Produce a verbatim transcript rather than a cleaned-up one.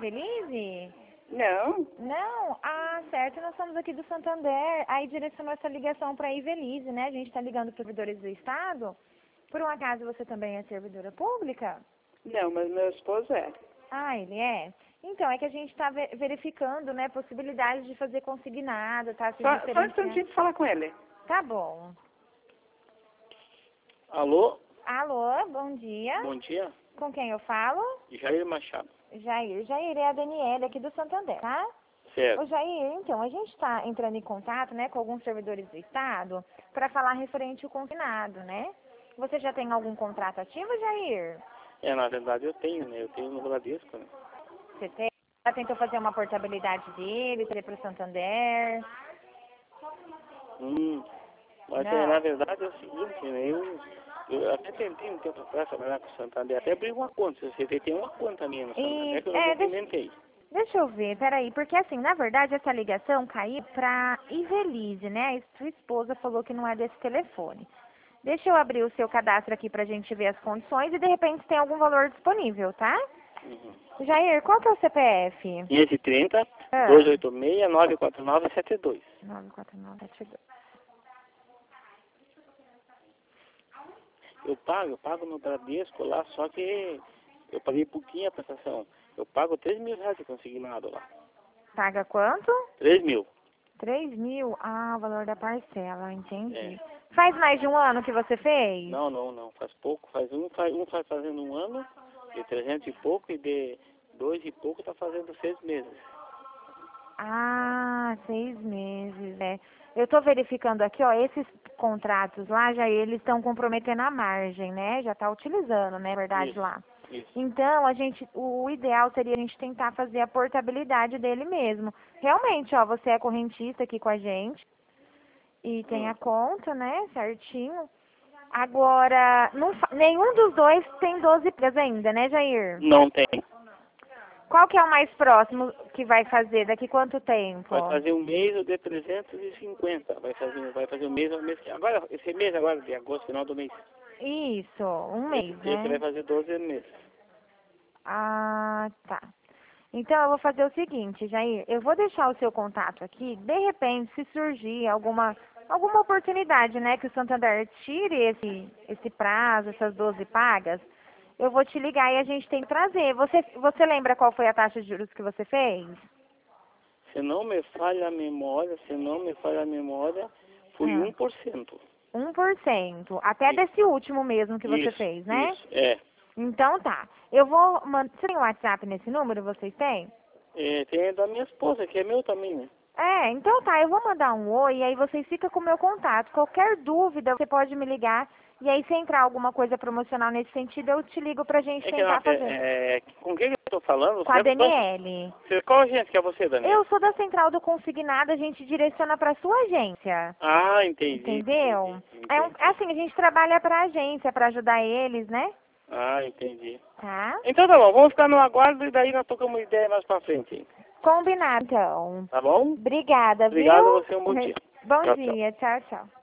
Ivelise? Não. Não? Ah, certo, nós somos aqui do Santander. Aí direcionou essa ligação para a Ivelise, né? A gente está ligando para servidores do Estado. Por um acaso você também é servidora pública? Não, mas meu esposo é. Ah, ele é? Então, é que a gente está verificando, né, possibilidades de fazer consignado, tá? Se Só, só um diferenciar. instantinho pra falar com ele. Tá bom. Alô? Alô, bom dia. Bom dia. Com quem eu falo? Jair Machado. Jair. Jair, é a Daniela aqui do Santander, tá? Certo. Ô Jair, então, a gente está entrando em contato, né, com alguns servidores do Estado para falar referente ao consignado, né? Você já tem algum contrato ativo, Jair? É, na verdade eu tenho, né? Eu tenho no Bradesco, né? Você tem? Já tentou fazer uma portabilidade dele, trazer para o Santander? Hum, mas é, na verdade é o seguinte, né? Eu, eu até tentei um tempo atrás trabalhar com o Santander, até abri uma conta. Você tem uma conta minha no Santander E, que eu é, não deixa, documentei. deixa eu ver, peraí, porque assim, na verdade essa ligação caiu para Ivelise, né? A sua esposa falou que não é desse telefone. Deixa eu abrir o seu cadastro aqui pra gente ver as condições e de repente tem algum valor disponível, tá? Uhum. Jair, qual que é o C P F? quinhentos e trinta, Ah. duzentos e oitenta e seis, novecentos e quarenta e nove, setenta e dois. nove quatro nove sete dois. Eu pago, eu pago no Bradesco lá, só que eu paguei pouquinho a prestação. Eu pago três mil reais de consignado lá. Paga quanto? três mil. três mil? Ah, o valor da parcela, entendi. É. Faz mais de um ano que você fez? Não, não, não. Faz pouco. Faz um, faz, um faz fazendo um ano, de trezentos e pouco, e de dois e pouco está fazendo seis meses. Ah, seis meses, é. Eu tô verificando aqui, ó, esses contratos lá, já eles estão comprometendo a margem, né? Já tá utilizando, né, verdade, Isso, lá. isso. Então, a gente, o ideal seria a gente tentar fazer a portabilidade dele mesmo. Realmente, ó, você é correntista aqui com a gente e tem Hum. a conta, né, certinho. Agora, não, fa- nenhum dos dois tem doze pagas ainda, né, Jair? Não tem. Qual que é o mais próximo que vai fazer? Daqui quanto tempo? Vai fazer um mês ou de trezentos e cinquenta. Vai fazer, vai fazer um mês ou mês que agora, esse mês agora, de agosto, final do mês. Isso, um mês, Esse, esse vai né? fazer doze meses. Ah, tá. Então eu vou fazer o seguinte, Jair, eu vou deixar o seu contato aqui, de repente, se surgir alguma alguma oportunidade, né, que o Santander tire esse esse prazo, essas doze pagas, eu vou te ligar e a gente tem que trazer. Você você lembra qual foi a taxa de juros que você fez? Se não me falha a memória, se não me falha a memória, foi Ah. um por cento. um por cento, até Isso. desse último mesmo que você Isso, fez, né? Isso, é. Então tá. Eu vou mandar. Você tem WhatsApp nesse número? Vocês têm? é. Tem da minha esposa, que é meu também, né? É, então tá, eu vou mandar um oi e aí vocês ficam com o meu contato. Qualquer dúvida, você pode me ligar. E aí, se entrar alguma coisa promocional nesse sentido, eu te ligo pra gente É que tentar não, fazer. é, é, com quem que eu tô falando? Com a Você é- Daniele. Você, qual agente que é você, Daniel? Eu sou da central do consignado, a gente direciona pra sua agência. Ah, entendi. Entendeu? Entendi, É um, entendi. assim, a gente trabalha pra agência, pra ajudar eles, né? Ah, entendi. Tá? Então tá bom, vamos ficar no aguardo e daí nós tocamos ideia mais pra frente. Combinado, então. Tá bom? Obrigada, Obrigado viu? a você, um bom dia. Bom Tchau, tchau. dia, tchau, tchau.